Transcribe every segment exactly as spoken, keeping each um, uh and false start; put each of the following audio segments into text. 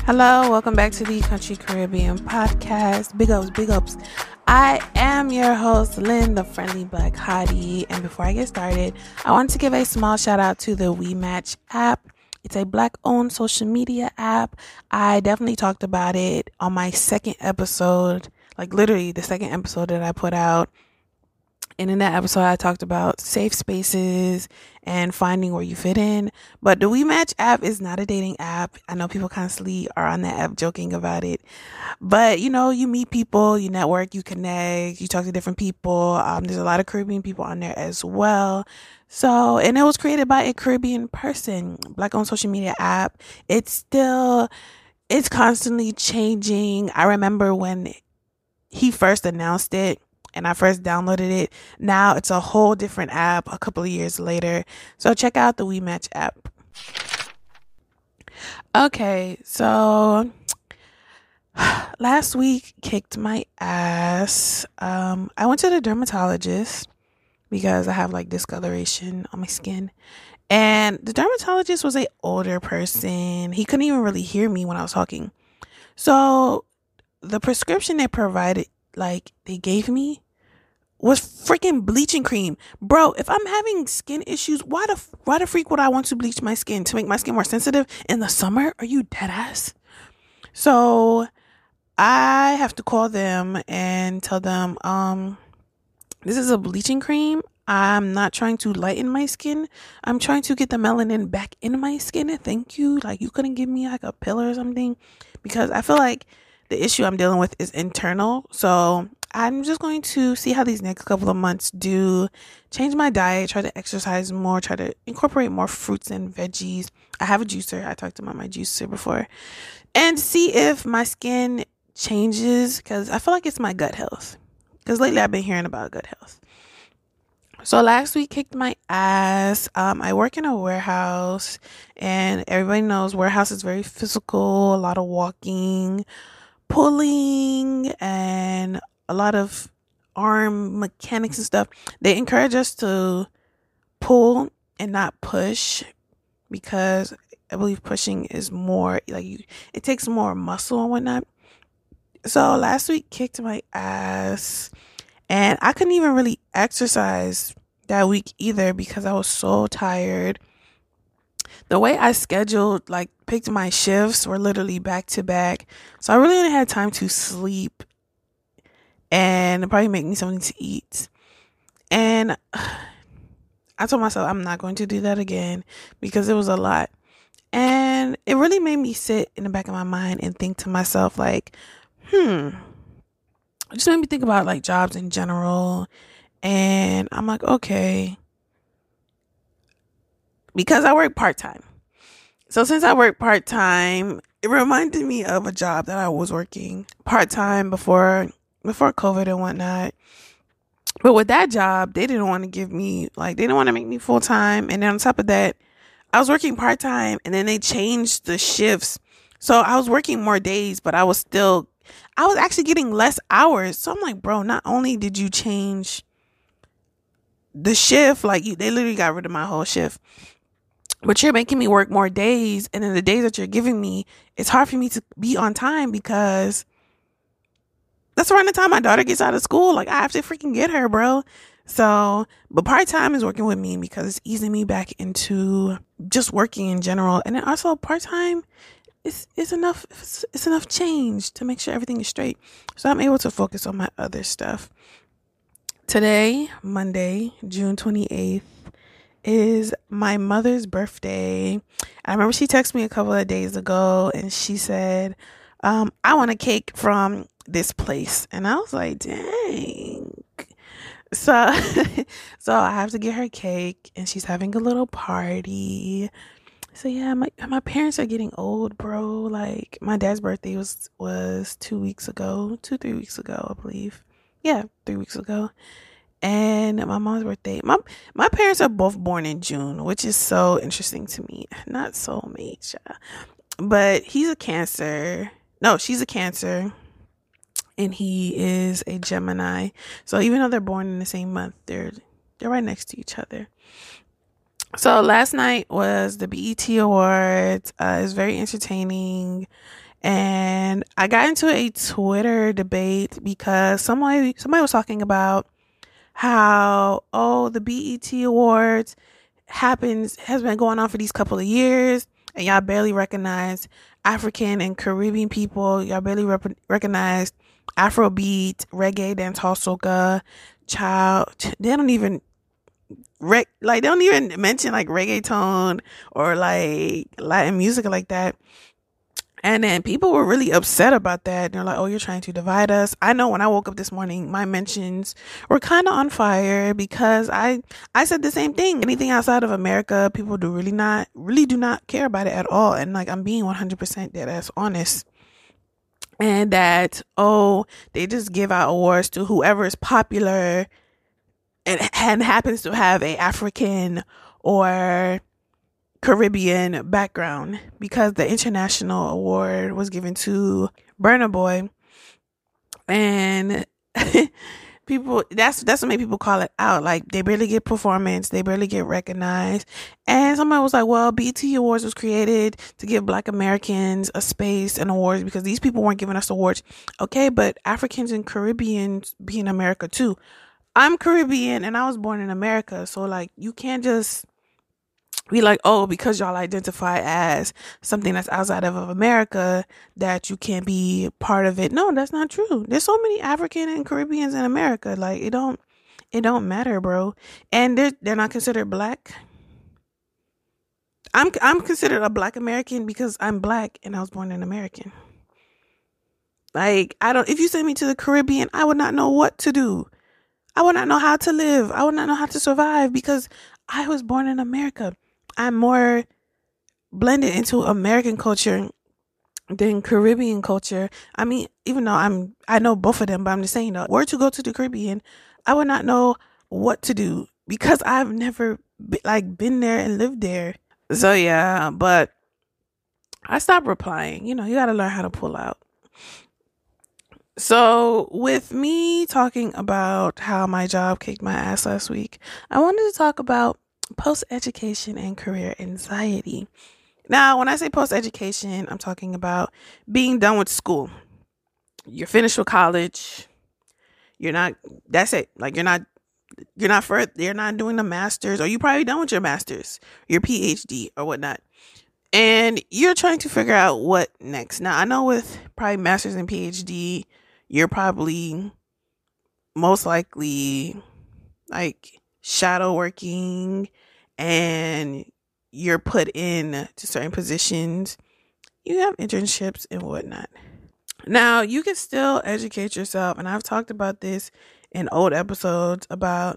Hello, welcome back to the Country Caribbean Podcast. Big ups, big ups. I am your host, Lynn, the friendly black hottie. And before I get started, I want to give a small shout out to the WeMatch app. It's a black owned social media app. I definitely talked about it on my second episode, like literally the second episode that I put out. And in that episode, I talked about safe spaces and finding where you fit in. But the WeMatch app is not a dating app. I know people constantly are on that app joking about it. But, you know, you meet people, you network, you connect, you talk to different people. Um, there's a lot of Caribbean people on there as well. So, and it was created by a Caribbean person, black-owned social media app. It's still, it's constantly changing. I remember when he first announced it, and I first downloaded it. Now it's a whole different app a couple of years later. So check out the WeMatch app. Okay, so last week kicked my ass. Um, I went to the dermatologist because I have like discoloration on my skin. And the dermatologist was an older person. He couldn't even really hear me when I was talking. So the prescription they provided, like they gave me, was freaking bleaching cream. Bro, if I'm having skin issues, why the why the freak would I want to bleach my skin? To make my skin more sensitive in the summer? Are you dead ass? So I have to call them and tell them, um, this is a bleaching cream. I'm not trying to lighten my skin. I'm trying to get the melanin back in my skin. Thank you. Like, you couldn't give me like a pill or something, because I feel like the issue I'm dealing with is internal. So I'm just going to see how these next couple of months do. Change my diet, try to exercise more, try to incorporate more fruits and veggies. I have a juicer. I talked about my juicer before. And see if my skin changes, because I feel like it's my gut health. Because lately I've been hearing about gut health. So last week kicked my ass. Um, I work in a warehouse, and everybody knows warehouse is very physical, a lot of walking, pulling, and a lot of arm mechanics and stuff. They encourage us to pull and not push, because I believe pushing is more like you, it takes more muscle and whatnot. So last week kicked my ass, and I couldn't even really exercise that week either because I was so tired. The way I scheduled, like picked my shifts, were literally back to back. So I really only had time to sleep and probably make me something to eat. And I told myself I'm not going to do that again because it was a lot. And it really made me sit in the back of my mind and think to myself, like, hmm, it just made me think about like jobs in general. And I'm like, okay, because I work part-time. So since I work part-time, it reminded me of a job that I was working part-time before before COVID and whatnot. But with that job, they didn't want to give me, like, they didn't want to make me full-time. And then on top of that, I was working part-time, and then they changed the shifts. So I was working more days, but I was still, I was actually getting less hours. So I'm like, bro, not only did you change the shift, like you, they literally got rid of my whole shift, but you're making me work more days. And then the days that you're giving me, it's hard for me to be on time because that's around the time my daughter gets out of school. Like, I have to freaking get her, bro. So, but part-time is working with me because it's easing me back into just working in general. And then also part-time is, is enough, it's, it's enough change to make sure everything is straight. So I'm able to focus on my other stuff. Today, Monday, June twenty-eighth, is my mother's birthday. I remember she texted me a couple of days ago and she said, um, I want a cake from this place. And I was like, dang. So, so I have to get her cake, and she's having a little party. So yeah, my my parents are getting old, bro. Like, my dad's birthday was was two weeks ago, two three weeks ago, I believe. Yeah, three weeks ago. And my mom's birthday. My my parents are both born in June, which is so interesting to me. Not soulmate, yeah. But he's a Cancer. No, she's a Cancer. And he is a Gemini. So even though they're born in the same month, they're they're right next to each other. So last night was the B E T Awards. Uh, it was very entertaining. And I got into a Twitter debate because somebody somebody was talking about how, oh, the B E T Awards happens has been going on for these couple of years, and y'all barely recognize African and Caribbean people. Y'all barely rep- recognize Afrobeat, reggae, dancehall, soca, child. They don't even Re- like they don't even mention like reggaeton or like Latin music like that. And then people were really upset about that. They're like, oh, you're trying to divide us. I know when I woke up this morning, my mentions were kind of on fire because I I said the same thing. Anything outside of America, people do really not really do not care about it at all. And like, I'm being one hundred percent dead ass honest. And that, oh, they just give out awards to whoever is popular and, and happens to have a African or Caribbean background, because the international award was given to Burna Boy, and people that's that's what made people call it out. Like, they barely get performance, they barely get recognized. And somebody was like, well, B E T Awards was created to give Black Americans a space and awards because these people weren't giving us awards. Okay, but Africans and Caribbeans be in America too. I'm Caribbean and I was born in America, so like, you can't just be like, oh, because y'all identify as something that's outside of America, that you can't be part of it. No, that's not true. There's so many African and Caribbeans in America. Like, it don't, it don't matter, bro. And they're they're not considered Black. I'm I'm considered a Black American because I'm Black and I was born an American. Like, I don't. If you send me to the Caribbean, I would not know what to do. I would not know how to live. I would not know how to survive because I was born in America. I'm more blended into American culture than Caribbean culture. I mean, even though I'm, I know both of them, but I'm just saying, though, were to go to the Caribbean, I would not know what to do because I've never be, like been there and lived there. So yeah, but I stopped replying. You know, you got to learn how to pull out. So with me talking about how my job kicked my ass last week, I wanted to talk about post-education and career anxiety. Now, when I say post-education, I'm talking about being done with school. You're finished with college. You're not, that's it. Like, you're not, you're not further, you're not doing the master's, or you probably done with your master's, your P H D or whatnot. And you're trying to figure out what next. Now, I know with probably master's and P H D, you're probably most likely like shadow working and you're put in to certain positions. You have internships and whatnot. Now, you can still educate yourself, and I've talked about this in old episodes about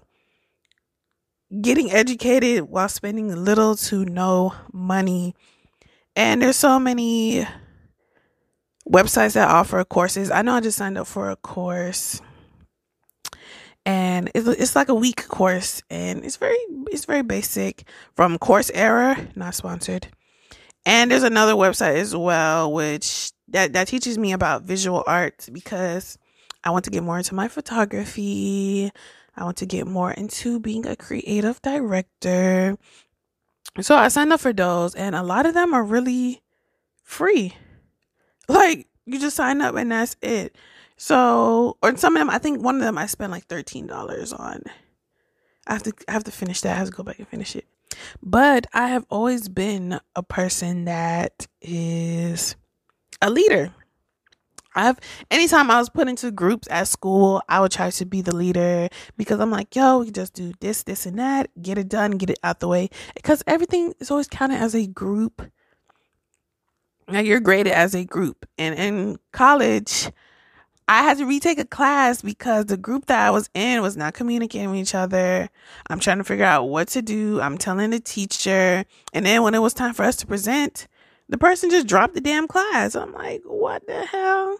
getting educated while spending little to no money. And there's so many websites that offer courses. I know I just signed up for a course, and it's, it's like a week course, and it's very it's very basic, from Coursera, not sponsored. And there's another website as well, which that, that teaches me about visual arts, because I want to get more into my photography. I want to get more into being a creative director. So I signed up for those, and a lot of them are really free. Like, you just sign up and that's it. So, or some of them, I think one of them I spent like thirteen dollars on. I have to, I have to finish that. I have to go back and finish it. But I have always been a person that is a leader. I've, anytime I was put into groups at school, I would try to be the leader, because I'm like, yo, we just do this, this, and that, get it done, get it out the way. Because everything is always counted as a group. Now, you're graded as a group. And in college, I had to retake a class because the group that I was in was not communicating with each other. I'm trying to figure out what to do. I'm telling the teacher. And then when it was time for us to present, the person just dropped the damn class. I'm like, what the hell?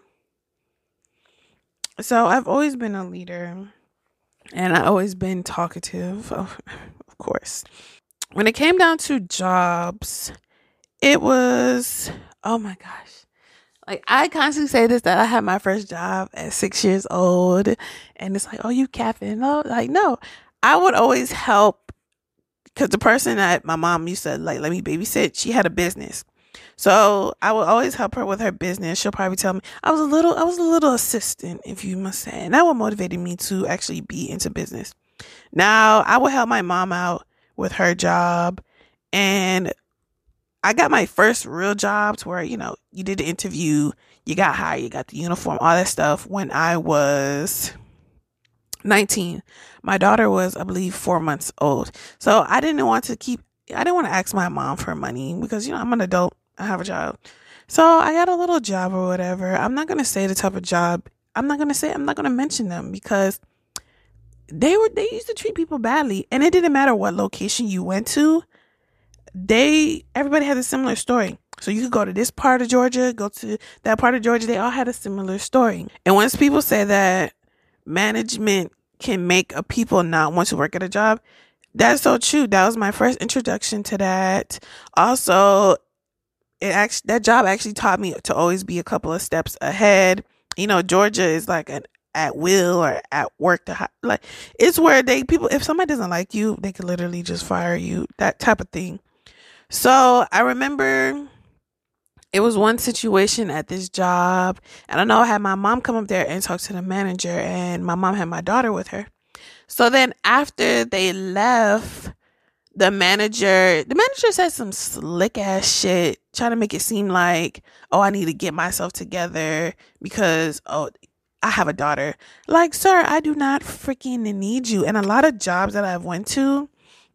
So I've always been a leader, and I've always been talkative, of, of course. When it came down to jobs, it was, oh my gosh. Like, I constantly say this, that I had my first job at six years old, and it's like, oh, you capping? No, like, no. I would always help, because the person that my mom used to, like, let me babysit, she had a business. So I would always help her with her business. She'll probably tell me I was a little, I was a little assistant, if you must say. And that what motivated me to actually be into business. Now I would help my mom out with her job, and I got my first real job to where, you know, you did the interview, you got hired, you got the uniform, all that stuff when I was nineteen. My daughter was, I believe, four months old. So I didn't want to keep, I didn't want to ask my mom for money because, you know, I'm an adult, I have a job. So I got a little job or whatever. I'm not going to say the type of job, I'm not going to say, I'm not going to mention them because they were, they used to treat people badly. And it didn't matter what location you went to. They, everybody had a similar story. So you could go to this part of Georgia, go to that part of Georgia. They all had a similar story. And once people say that management can make a people not want to work at a job, that's so true. That was my first introduction to that. Also, it actually, that job actually taught me to always be a couple of steps ahead. You know, Georgia is like an at will or at work to like, it's where they people, if somebody doesn't like you, they could literally just fire you, that type of thing. So I remember it was one situation at this job, and I know I had my mom come up there and talk to the manager, and my mom had my daughter with her. So then after they left, the manager, the manager said some slick ass shit, trying to make it seem like, oh, I need to get myself together because, oh, I have a daughter. Like, sir, I do not freaking need you. And a lot of jobs that I've went to,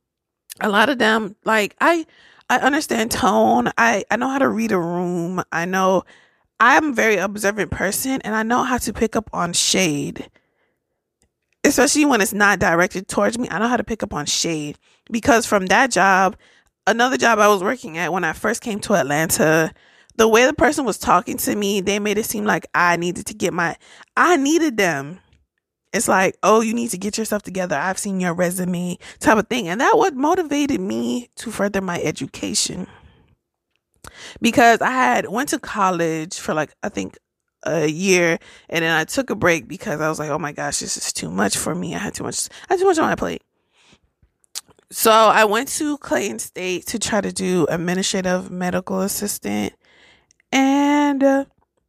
a lot of them, like, I, I understand tone. I, I know how to read a room. I know I'm a very observant person, and I know how to pick up on shade, especially when it's not directed towards me. I know how to pick up on shade because from that job, another job I was working at when I first came to Atlanta, the way the person was talking to me, they made it seem like I needed to get my, I needed them. It's like, oh, you need to get yourself together. I've seen your resume type of thing. And that what motivated me to further my education. Because I had went to college for like, I think a year. And then I took a break because I was like, oh my gosh, this is too much for me. I had too much, I had too much on my plate. So I went to Clayton State to try to do administrative medical assistant. And uh,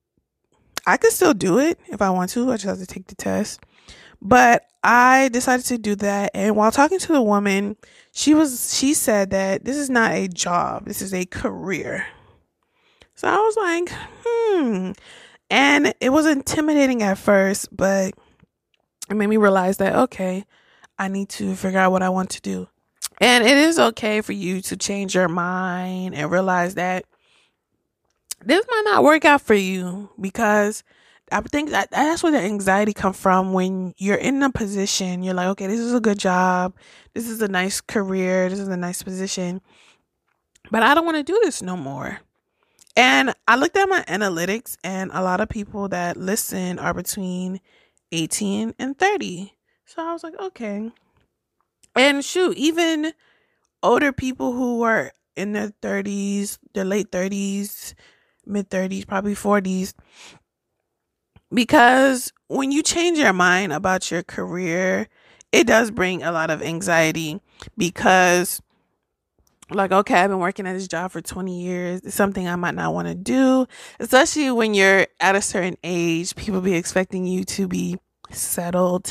I could still do it if I want to. I just have to take the test. But I decided to do that. And while talking to the woman, she was, she said that this is not a job. This is a career. So I was like, hmm. And it was intimidating at first, but it made me realize that, okay, I need to figure out what I want to do. And it is okay for you to change your mind and realize that this might not work out for you, because I think that that's where the anxiety comes from. When you're in a position, you're like, okay, this is a good job. This is a nice career. This is a nice position. But I don't want to do this no more. And I looked at my analytics, and a lot of people that listen are between eighteen and thirty. So I was like, okay. And shoot, even older people who are in their thirties, their late thirties, mid thirties, probably forties. Because when you change your mind about your career, it does bring a lot of anxiety, because like, okay, I've been working at this job for twenty years. It's something I might not want to do, especially when you're at a certain age. People be expecting you to be settled,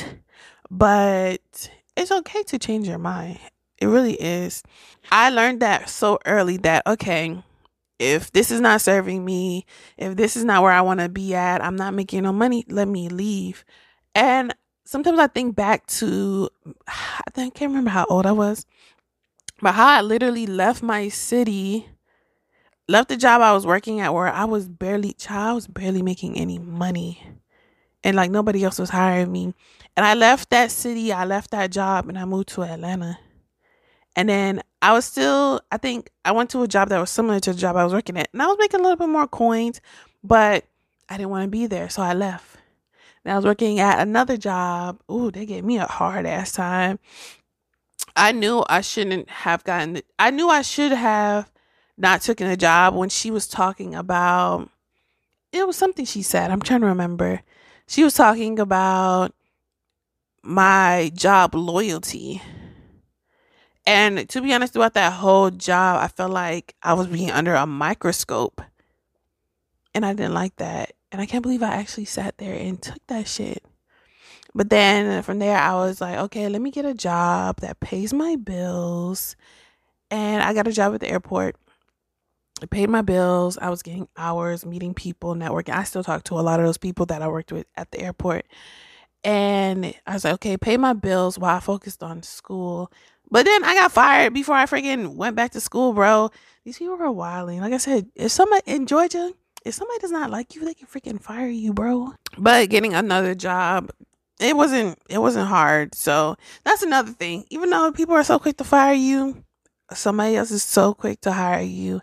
but it's okay to change your mind. It really is. I learned that so early that, okay, if this is not serving me, if this is not where I want to be at, I'm not making no money, let me leave. And sometimes I think back to, I think, I can't remember how old I was, but how I literally left my city, left the job I was working at where I was barely, child, I was barely making any money. And like nobody else was hiring me. And I left that city, I left that job, and I moved to Atlanta. And then I was still, I think I went to a job that was similar to the job I was working at. And I was making a little bit more coins, but I didn't want to be there. So I left. And I was working at another job. Ooh, they gave me a hard ass time. I knew I shouldn't have gotten, the, I knew I should have not taken a job when she was talking about, it was something she said. I'm trying to remember. She was talking about my job loyalty. And to be honest, throughout that whole job, I felt like I was being under a microscope. And I didn't like that. And I can't believe I actually sat there and took that shit. But then from there, I was like, okay, let me get a job that pays my bills. And I got a job at the airport. I paid my bills. I was getting hours, meeting people, networking. I still talk to a lot of those people that I worked with at the airport. And I was like, okay, pay my bills while I focused on school. But then I got fired before I freaking went back to school, bro. These people were wilding. Like I said, if somebody in Georgia, if somebody does not like you, they can freaking fire you, bro. But getting another job, it wasn't it wasn't hard. So that's another thing. Even though people are so quick to fire you, somebody else is so quick to hire you.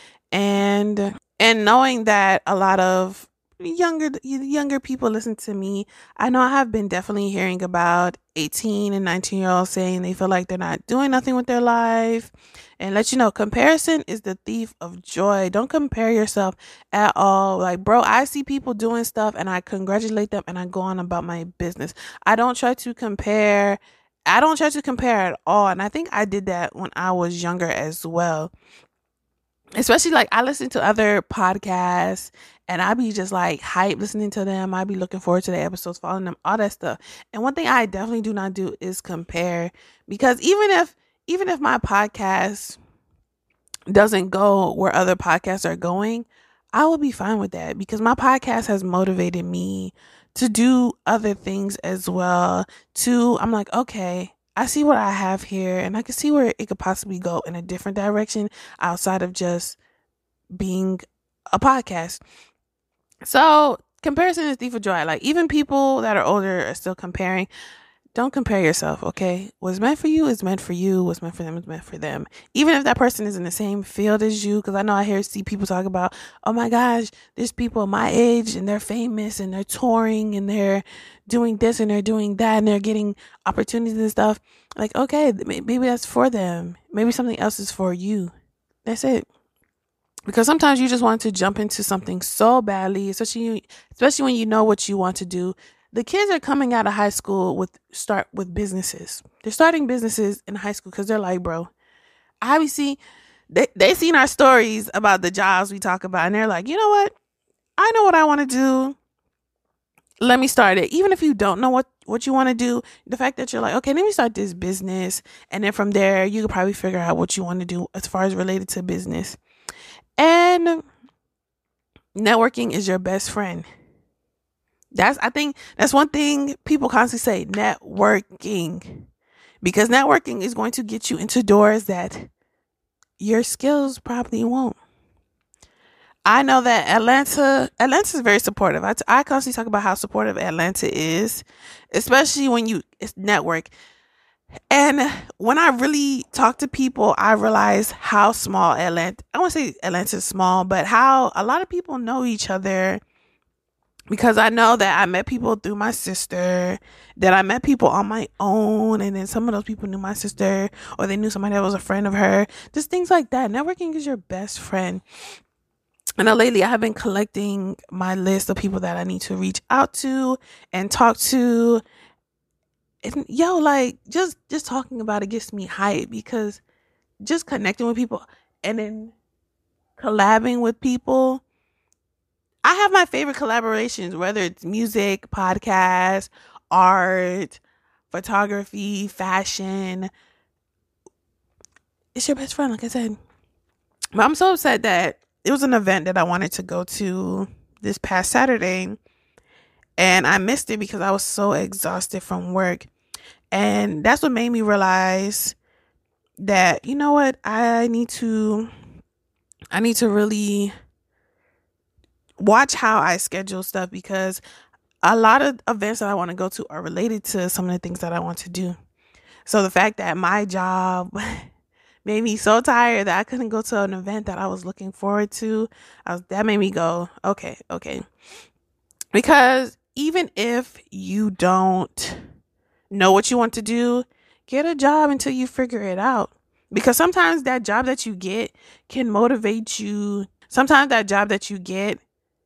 And and knowing that a lot of younger younger people listen to me, I know I have been definitely hearing about eighteen and nineteen year olds saying they feel like they're not doing nothing with their life. And let you know, comparison is the thief of joy. Don't compare yourself at all. Like, bro, I see people doing stuff and I congratulate them and I go on about my business. I don't try to compare. I don't try to compare at all. And I think I did that when I was younger as well. Especially like I listen to other podcasts and I be just like hype listening to them. I be looking forward to the episodes, following them, all that stuff. And one thing I definitely do not do is compare, because even if even if my podcast doesn't go where other podcasts are going, I will be fine with that, because my podcast has motivated me to do other things as well. To I'm like, okay, I see what I have here and I can see where it could possibly go in a different direction outside of just being a podcast. So comparison is thief of joy. Like, even people that are older are still comparing. Don't compare yourself, okay? What's meant for you is meant for you. What's meant for them is meant for them. Even if that person is in the same field as you, because I know I hear see people talk about, oh my gosh, there's people my age and they're famous and they're touring and they're doing this and they're doing that and they're getting opportunities and stuff. Like, okay, maybe that's for them. Maybe something else is for you. That's it. Because sometimes you just want to jump into something so badly, especially especially when you know what you want to do. The kids are coming out of high school with start with businesses. They're starting businesses in high school because they're like, bro, I be see they they seen our stories about the jobs we talk about, and they're like, you know what? I know what I want to do. Let me start it. Even if you don't know what, what you want to do, the fact that you're like, okay, let me start this business. And then from there, you could probably figure out what you want to do as far as related to business. And networking is your best friend. That's, I think that's one thing people constantly say, networking, because networking is going to get you into doors that your skills probably won't. I know that Atlanta, Atlanta is very supportive. I, t- I constantly talk about how supportive Atlanta is, especially when you it's network. And when I really talk to people, I realize how small Atlanta, I won't say Atlanta is small, but how a lot of people know each other. Because I know that I met people through my sister, that I met people on my own, and then some of those people knew my sister, or they knew somebody that was a friend of her. Just things like that. Networking is your best friend. And now lately I have been collecting my list of people that I need to reach out to and talk to. And yo, like just just talking about it gets me hyped, because just connecting with people and then collabing with people. I have my favorite collaborations, whether it's music, podcast, art, photography, fashion. It's your best friend, like I said. But I'm so upset that it was an event that I wanted to go to this past Saturday, and I missed it because I was so exhausted from work. And that's what made me realize that, you know what, I need to, I need to really watch how I schedule stuff, because a lot of events that I want to go to are related to some of the things that I want to do. So the fact that my job made me so tired that I couldn't go to an event that I was looking forward to, I was, that made me go, okay, okay. Because even if you don't know what you want to do, get a job until you figure it out. Because sometimes that job that you get can motivate you. Sometimes that job that you get,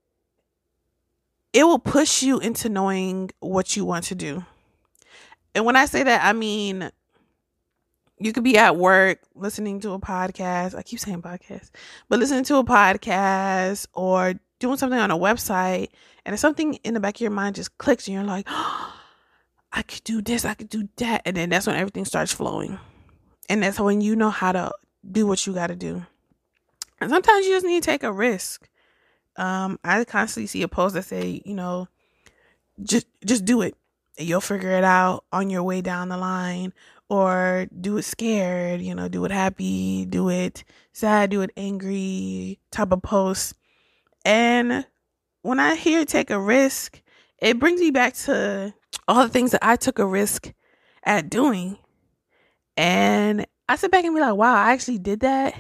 it will push you into knowing what you want to do. And when I say that, I mean, You could be at work listening to a podcast. I keep saying podcast, but listening to a podcast or doing something on a website, and if something in the back of your mind just clicks and you're like, oh, I could do this, I could do that. And then that's when everything starts flowing. And that's when you know how to do what you got to do. And sometimes you just need to take a risk. Um, I constantly see a post that say, you know, just just do it. And you'll figure it out on your way down the line. Or do it scared, you know, do it happy, do it sad, do it angry type of post. And when I hear take a risk, it brings me back to all the things that I took a risk at doing. And I sit back and be like, wow, I actually did that.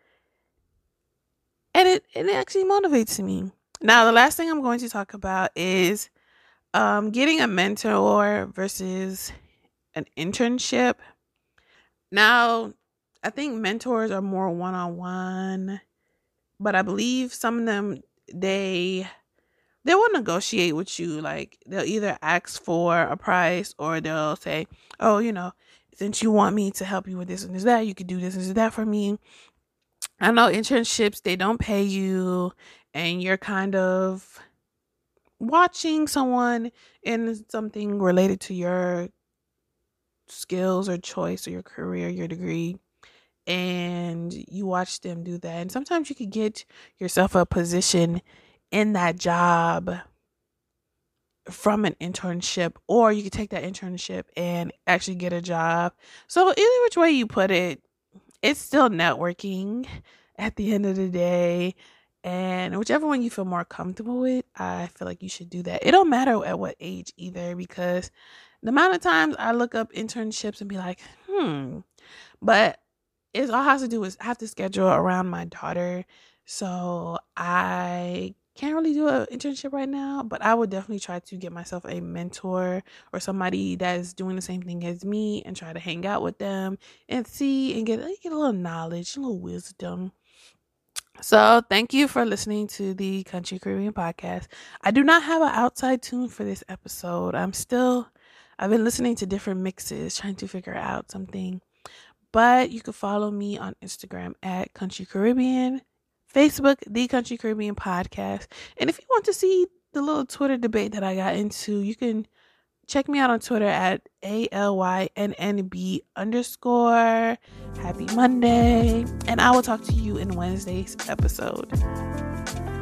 And it, it actually motivates me. Now, the last thing I'm going to talk about is um, getting a mentor versus an internship. Now, I think mentors are more one-on-one, but I believe some of them, they they will negotiate with you. Like, they'll either ask for a price or they'll say, oh, you know, since you want me to help you with this and this, that, you could do this and that for me. I know internships, they don't pay you, and you're kind of watching someone in something related to your skills or choice or your career, your degree, and you watch them do that. And sometimes you could get yourself a position in that job from an internship, or you could take that internship and actually get a job. So either which way you put it, it's still networking at the end of the day. And whichever one you feel more comfortable with, I feel like you should do that. It don't matter at what age either, because the amount of times I look up internships and be like, hmm, but it all has to do is I have to schedule around my daughter. So I can't really do an internship right now, but I would definitely try to get myself a mentor or somebody that is doing the same thing as me and try to hang out with them and see and get, get a little knowledge, a little wisdom. So thank you for listening to the Country Caribbean podcast. I do not have an outside tune for this episode. I'm still, I've been listening to different mixes, trying to figure out something. But you can follow me on Instagram at Country Caribbean, Facebook, The Country Caribbean Podcast. And if you want to see the little Twitter debate that I got into, you can check me out on Twitter at A L Y N N B underscore. Happy Monday. And I will talk to you in Wednesday's episode.